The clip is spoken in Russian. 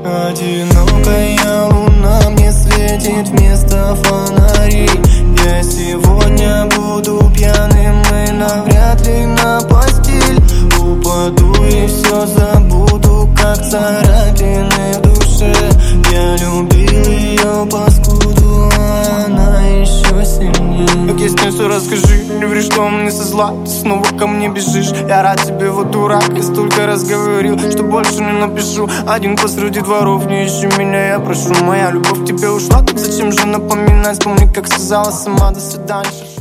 Одинокая луна мне светит вместо фонарей. Я сегодня буду пьяным и навряд ли на постель упаду и все забуду, как царапины в душе. Я любил ее паскуду, а она еще сильнее. Как я с ней все расскажи, не ври, что мне со зла, ты снова ко мне бежишь. Я рад тебе, вот дурак, я столько раз говорил, что больше не напишу. Один посреди дворов, не ищи меня, я прошу. Моя любовь к тебе ушла, так зачем же напоминать? Помни, как сказала сама, до свидания.